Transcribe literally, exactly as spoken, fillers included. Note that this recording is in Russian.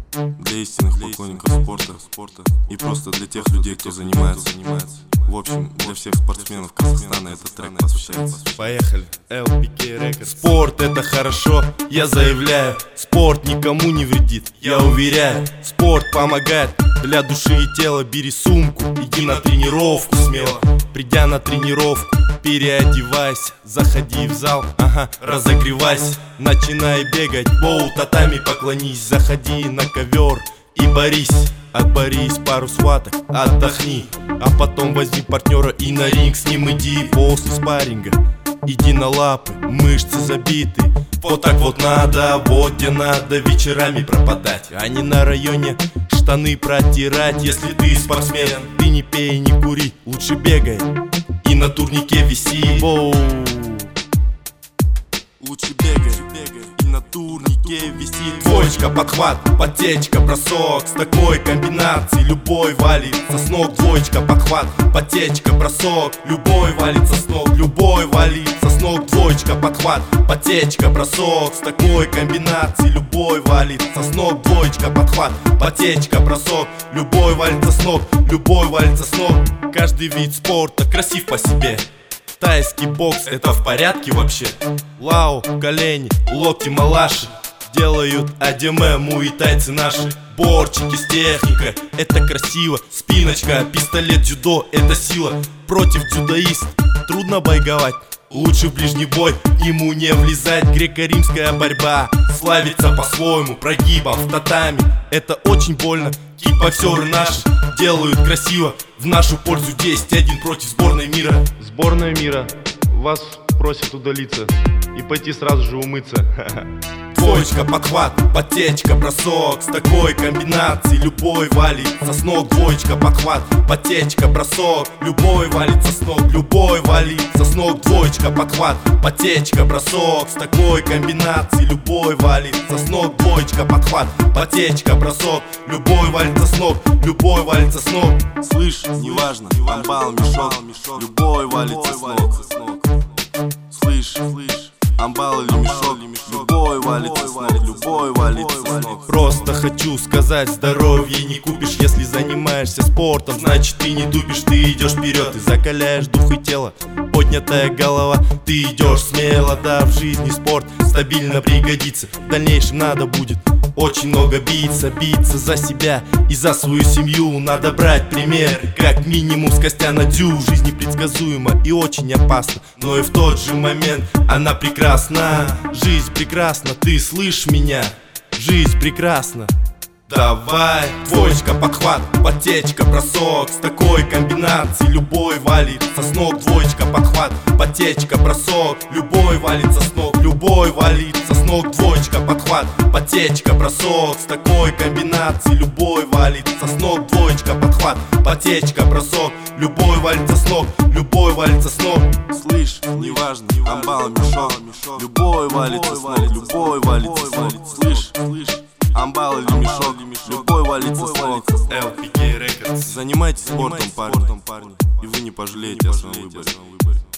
Для истинных поклонников спорта, спорта и просто для тех людей, кто занимается. В общем, для всех спортсменов Казахстана этот трек посвящается. Поехали. эл пи кей Records. Спорт — это хорошо, я заявляю. Спорт никому не вредит, я уверяю. Спорт помогает для души и тела. Бери сумку, иди на тренировку смело. Придя на тренировку, переодевайся, заходи в зал, ага, разогревайся. Начинай бегать, боу, татами поклонись. Заходи на ковер и борись. Отборись пару схваток, отдохни, а потом возьми партнера и на ринг с ним иди. После спарринга иди на лапы, мышцы забиты. Вот так вот надо, вот где надо вечерами пропадать, а не на районе штаны протирать. Если ты спортсмен, ты не пей, не кури, лучше бегай и на турнике виси. Воу. Лучше бегай, бегай и на турнике виси. Двоечка, подхват, подтечка, бросок. С такой комбинацией любой валится с ног. Двоечка, подхват, подтечка, бросок. Любой валится с ног, любой валится с ног. Двоечка, подхват, подтечка, бросок. С такой комбинацией любой валится с ног. Двоечка, подхват, подтечка, бросок. Любой валится с ног, любой валится с ног. Каждый вид спорта красив по себе. Тайский бокс — это в порядке вообще. Лао, колени, локти, малаши делают адеме, муайтайцы наши. Борчики с техникой — это красиво. Спиночка, пистолет, дзюдо — это сила. Против дзюдоиста трудно бойговать, лучше в ближний бой к нему не влезать. Греко-римская борьба славится по-своему прогибом в татами. Это очень больно, кикбоксеры наши делают красиво. В нашу пользу десять один против сборной мира. Сборная мира вас просит удалиться и пойти сразу же умыться. Двоечка, подхват, подтечка, бросок. С такой комбинацией любой валится с ног. Двоечка, подхват, подтечка, бросок. Любой валится с ног, любой валится с ног. Двоечка, подхват, подтечка, бросок. С такой комбинацией любой валится с ног. Двоечка, подхват, подтечка, бросок. Любой валится с ног, любой валится с ног. Слышь, неважно, амбал, мешок, любой валится с ног. Слышь, слышь, амбал или мешок, любой валится с ног, любой валится с ног. Просто хочу сказать, здоровье не купишь. Если занимаешься спортом, значит ты не дубишь. Ты идешь вперед, ты закаляешь дух и тело. Поднятая голова, ты идешь смело. Да, в жизни спорт стабильно пригодится. В дальнейшем надо будет очень много биться, биться за себя и за свою семью. Надо брать пример, как минимум с Костяна Дзю. Жизнь непредсказуема и очень опасна, но и в тот же момент она прекрасна. Жизнь прекрасна, ты слышишь меня? Жизнь прекрасна. Давай, двоечка, подхват, подтечка, бросок. С такой комбинацией любой валится с ног. Двоечка, подхват, подтечка, бросок. Любой валится с ног, любой валится с ног. Двоечка, подхват, подтечка, бросок. С такой комбинацией любой валится с ног. Двоечка, подхват, подтечка, бросок. Любой валится с ног, любой валится с ног. Слышь, неважно, амбал, мешок, любой валится с ног, любой валится с ног. Слышь, слышь, амбал или мешок, любой валится с ног. эл пи кей Records. Занимайтесь спортом, парни, и вы не пожалеете о своем выборе.